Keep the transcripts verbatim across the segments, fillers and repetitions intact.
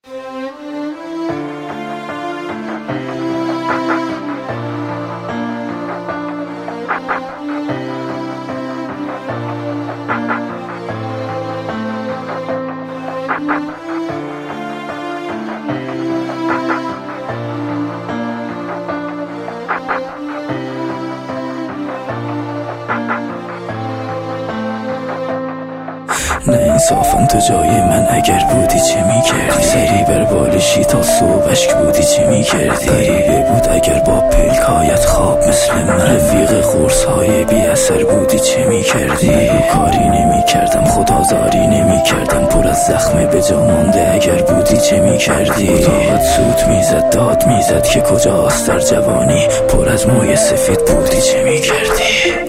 نه انصافا تو جای من اگر بودی چه میکردی؟ سری بر بالشی تا صبح اشک بودی چه میکردی؟ غریبه بود اگر با پلکایت خواب مثل من رفیق خورس های بی اثر بودی چه میکردی؟ بگو کاری نمیکردم خدازاری نمیکردم پر از زخم به جا مانده اگر بودی چه میکردی؟ اتاقت سوت میزد داد میزد که کجاست در جوانی پر از موی سفید بودی چه میکردی؟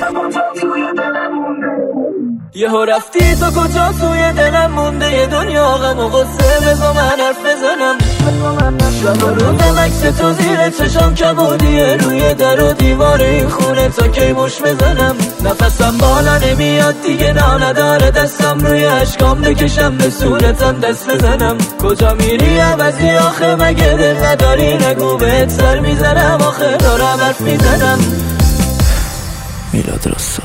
یهو رفتی تو کجا توی دلم مونده یه دنیا غم و غصه بزا من حرف بزنم شب و روز عکس تو زیر چشم کبودیه روی در و دیوار این خونه تا کی مش بزنم نفسم بالا نمیاد دیگه نا نداره دستم روی اشکام بکشم به صورتم دست بزنم کجا میری عوضی آخه مگه دل نداری نگو بهت سر میزنم آخه دارم حرف میزنم میلاد راستاد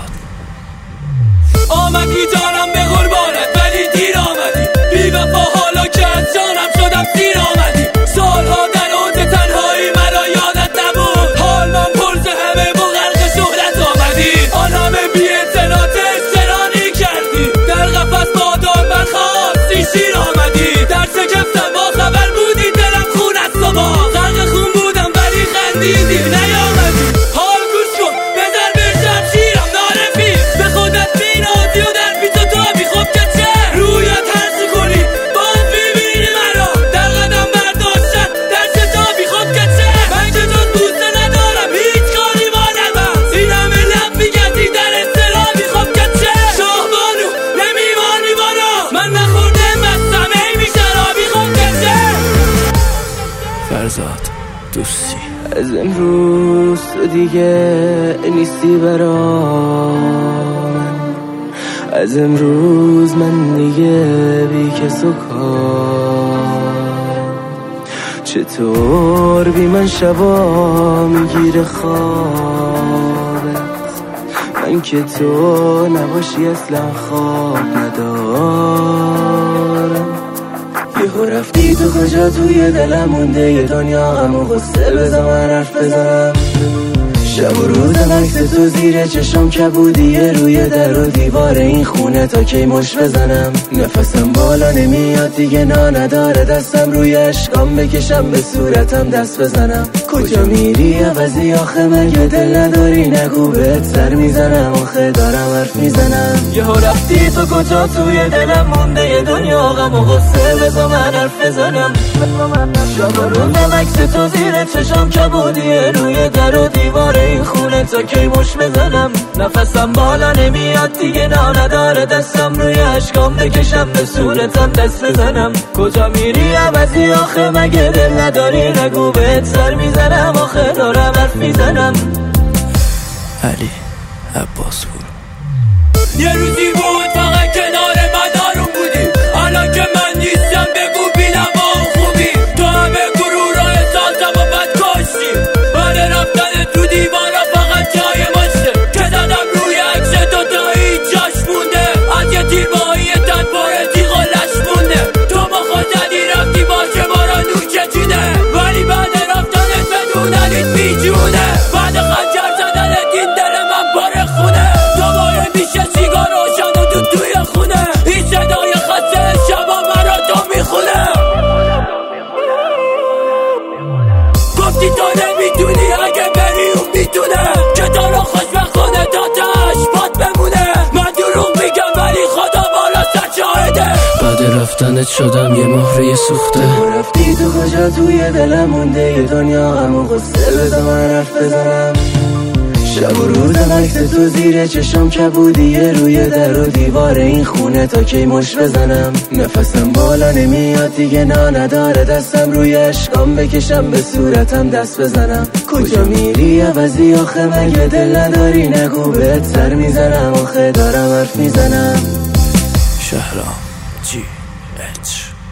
آمدی جانم به قربانت ولی دیر آمدی بی وفا حالا که از جانم شدم سیر آمدی سالها در اوج تنهایی مرا یادت نبود حال من پرز همه و غرق شهرت آمدی آن همه بی اطلاعات استرانی کردی در قفس بادار برخواستی شیر آمدی در شکفتم با خبر بودی دلم خون از تو با غرق خون بودم ولی خندیدی نیامدی حال گوش کن بذار بشم شیرم نارفی به خودت بینازی و در پیش تو بی خوب که چه رویت هرچی کنی باز ببینی مرا در قدم برداشتن در چه بی خوب که چه من که جز بوسه ندارم هیچ کاری با نبم این همه لب میگردی در اصطلاح بی خوب که چه شاهبانو نمیمانی بالا من نخورده مستم ای میشرا بی خوب که چه فرزاد دوستی از امروز تو دیگه نیستی برا من از امروز من دیگه بی کس و کار چطور بی من شبا میگیره خوابت من که تو نباشی اصلا خواب ندارم یهو رفتی تو کجا توی دلم مونده یه دنیا غم و غصه بزا من حرف بزنم شب و روزم عکس تو زیر چشم کبودیه روی در و دیوار این خونه تا کی مش بزنم نفسم بالا نمیاد دیگه نا نداره دستم روی اشکام بکشم به صورتم دست بزنم کجا میری عوضی آخه مگه دل نداری نگو بهت سر میزنم آخه دارم حرف میزنم یهو رفتی تو کجا توی دلم مونده یه دنیا غم و غصه بزا من حرف بزنم شب و روزم عکس تو زیر چشم کبودیه روی در و دیوار این خونه تا کی مش بزنم نفسم بالا نمیاد دیگه نا نداره دستم روی اشکام بکشم به صورتم دست بزنم کجا میری عوضی آخه مگه دل نداری نگو بهت سر میزنم آخه دارم حرف میزنم علی عباس پور یه روزی بود فقط کنار من آروم بودی الان که من نیستم بگو بینم با خوبی تو همه گروه را احساسم و بد کاشتی بعد رفتن تو دیوارا فقط جای ماشته که زدم روی عکس تو تا هیچ جاش مونده از یه تیر باهی تن باره تیغ و لش مونده تو با خود زدی رفتی باشه ما را نوچه چیده ولی بعد رفتنت بدوننیت بیجونه بعد خنجر زدنت این دل من پاره خونه تو باید میشه سیگار روشن و دود توی خونه این صدای خسته شبا مرا تو میخونه گفتی تو نمیتونی اگه بری اون میتونه که تو رو خوشبختانه تا تاش باد بمونه من دروغ میگم ولی خدا بالا سر شاهده بعد رفتنت شدم یه مهره سوخته تو رفتی تو کجا توی دلم مونده یه دنیا غم و غصه بزا من حرف بزنم شب و روزم عکس تو زیر چشم کبودیه روی در و دیوار این خونه تا کی مش بزنم نفسم بالا نمیاد دیگه نا نداره دستم روی اشکام بکشم به صورتم دست بزنم کجا میری عوضی آخه مگه دل نداری نگو بهت سر میزنم آخه دارم حرف میزنم شهرام جی اچ